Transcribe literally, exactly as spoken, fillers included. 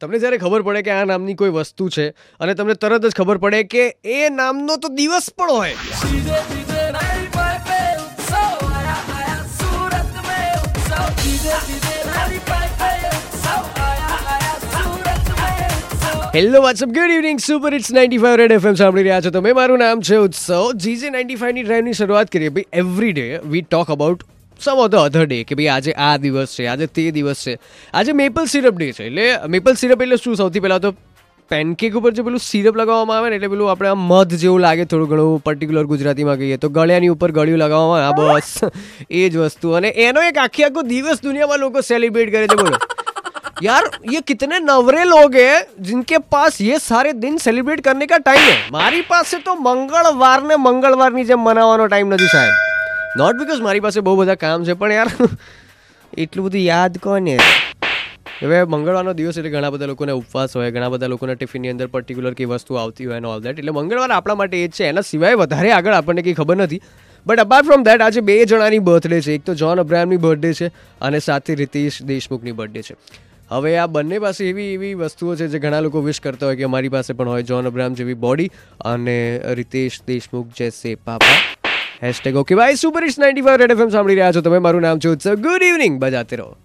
તમને જ્યારે ખબર પડે કે આ નામની કોઈ વસ્તુ છે અને તમને તરત જ ખબર પડે કે એ નામનો તો દિવસ પણ હોય. Hello what's up good evening super it's ninety five red FM સાંભળી રહ્યા છો તમે. મારું નામ છે ઉત્સવ. જીજે નાઇન્ટી ફાઇવ ની ડ્રાઈવની શરૂઆત કરીએ ભાઈ. Every day we talk about some of the other day કે ભાઈ આજે આ દિવસ છે, આજે તે દિવસ છે, આજે મેપલ સિરપ ડે છે. એટલે મેપલ સિરપ એટલે શું? સૌથી પહેલાં તો પેનકેક ઉપર જે પેલું સિરપ લગાવવામાં આવે ને એટલે પેલું આપણે આમ મધ જેવું લાગે થોડું ઘણું, પર્ટિક્યુલર ગુજરાતીમાં કહીએ તો ગળ્યાની ઉપર ગળ્યું લગાવવામાં આવે. આ બસ એ જ વસ્તુ. અને એનો એક આખી આખો દિવસ દુનિયામાં લોકો સેલિબ્રેટ કરે છે. બોલો यार ये कितने नवरे लोग हैं जिनके पास ये सारे दिन सेलिब्रेट करने का टाइम है. મારી પાસે તો મંગળવાર ને મંગળવારની જેમ મનાવવાનો ટાઈમ નથી સાહેબ. નોટ બીકોઝ મારી પાસે બહુ બધા કામ છે, પણ યાર એટલું બધું યાદ કોને. હવે મંગળવારનો દિવસ એટલે ઘણા બધા લોકોને ઉપવાસ હોય, ઘણા બધા લોકોના ટિફિનની અંદર પર્ટિક્યુલર કઈ વસ્તુ આવતી હોય એન્ડ ઓલ દેટ. એટલે મંગળવાર આપણા માટે એ જ છે. એના સિવાય વધારે આગળ આપણને કંઈ ખબર નથી. બટ અપાર્ટ ફ્રોમ દેટ આજે બે જણાની બર્થડે છે. એક તો જોન અબ્રાહમની બર્થડે છે અને સાથે રીતેશ દેશમુખની બર્થડે છે. હવે આ બંને પાસે એવી એવી વસ્તુઓ છે જે ઘણા લોકો વિશ કરતા હોય કે અમારી પાસે પણ હોય. જોન અબ્રાહમ જેવી બોડી અને રીતેશ દેશમુખ જૈસે પાપા. હેશટેગ ઓકે ભાઈ. Super it's ninety five red FM સાંભળી રહ્યા છો તમે. મારું નામ છે ઉત્સવ. ગુડ ઇવનિંગ બજાતે રહો.